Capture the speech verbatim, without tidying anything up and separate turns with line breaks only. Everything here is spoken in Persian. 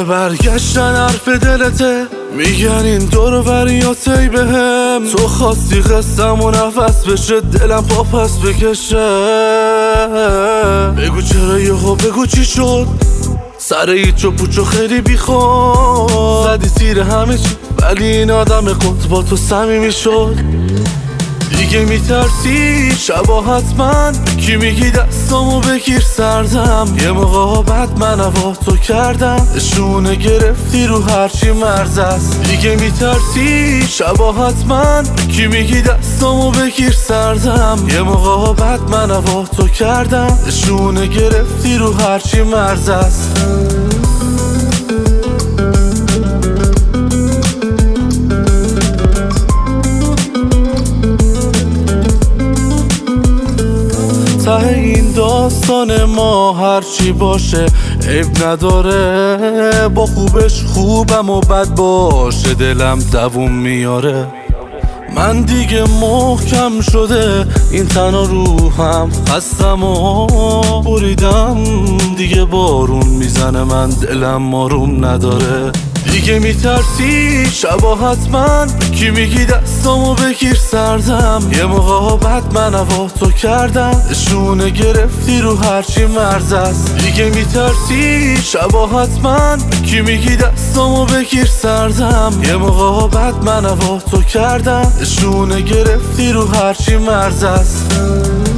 برگشتن حرف دلته، میگن این دور بریاتی بهم. تو خواستی قصم و نفس بشه، دلم پا پس بکشه. بگو چرا یهو، بگو چی شد، سر ایچ و پوچو خیلی بیخود. زدی سیر همه چی ولی این آدم خود با تو صمیمی شد. دیگه میترسی شبا حتما، کی میگی دستامو بگیر سردم. یه موقع بعد من هوا تو کردم، نشونه گرفتی رو هرچی مرز است. دیگه میترسی شبا حتما، کی میگی دستامو بگیر سردم. یه موقع بعد من هوا تو کردم، نشونه گرفتی رو هرچی مرز است. ته این داستان ما هرچی باشه عیب نداره. با خوبش خوبم و بد باشه دلم دووم میاره. من دیگه محکم شده این تن و روحم، خستم و بریدم دیگه بارون میزنه، من دلم آروم نداره. دیگه میترسی شبا حتما، کی میگی دستامو بگیر سردم. یه موقع بعد من هوا تو کردم، نشونه گرفتی رو هرچی مرز است. دیگه میترسی شبا حتما، کی میگی دستامو بگیر سردم. یه موقع بعد من هوا تو کردم، نشونه گرفتی رو هرچی مرز است.